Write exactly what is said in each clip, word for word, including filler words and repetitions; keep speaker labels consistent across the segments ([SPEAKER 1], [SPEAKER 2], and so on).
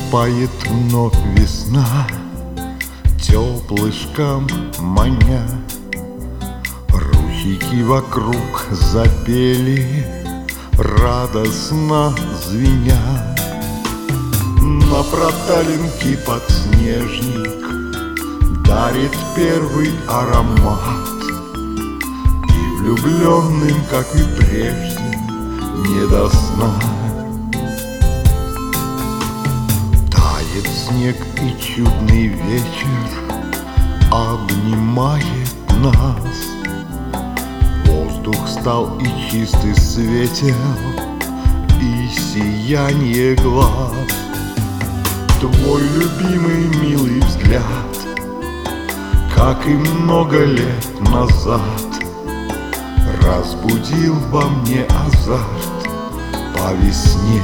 [SPEAKER 1] Наступает вновь весна, теплышком маня. Ручейки вокруг запели, радостно звеня. На проталинке подснежник дарит первый аромат, и влюбленным, как и прежде, не до сна. Тает снег, и чудный вечер обнимает нас. Воздух стал и чистый светел, и сияние глаз. Твой любимый милый взгляд, как и много лет назад, разбудил во мне азарт по весне.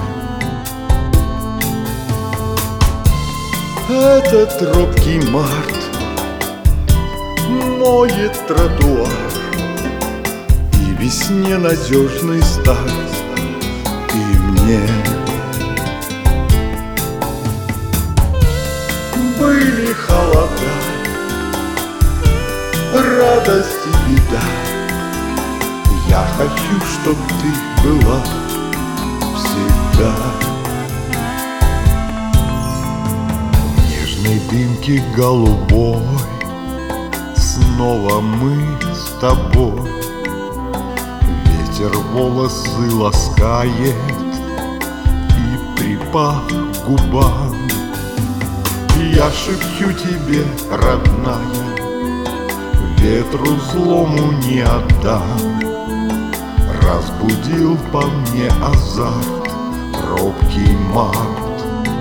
[SPEAKER 1] Этот робкий март моет тротуар, и весне надежный старт, и мне. Были холода, радость и беда. Я хочу, чтоб ты была всегда. В нежной дымке голубой снова мы с тобой. Ветер волосы ласкает и припав к губам. Я шепчу тебе, родная, ветру злому не отдам. Разбудил по мне азарт робкий март.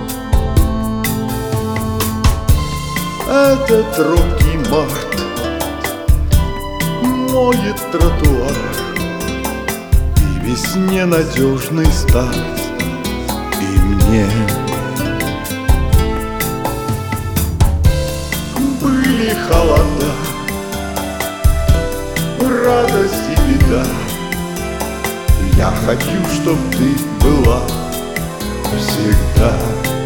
[SPEAKER 1] Этот робкий март моет тротуар, и весне надежный старт, и мне. Были холода, радость и беда. Я хочу, чтоб ты была всегда.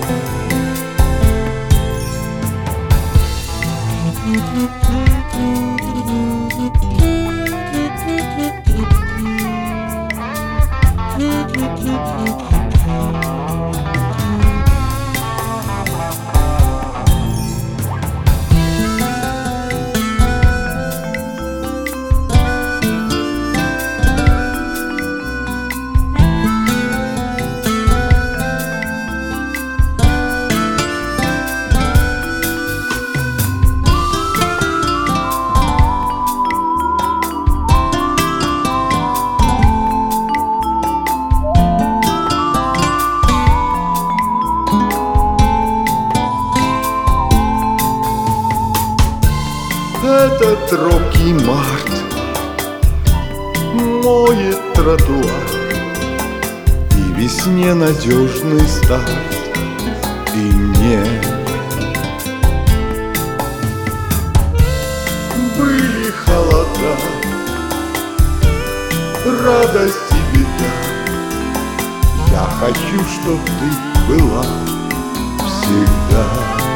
[SPEAKER 1] Этот робкий март моет тротуар, и весне надежный старт, и мне. Были холода, радость и беда. Я хочу, чтоб ты была всегда.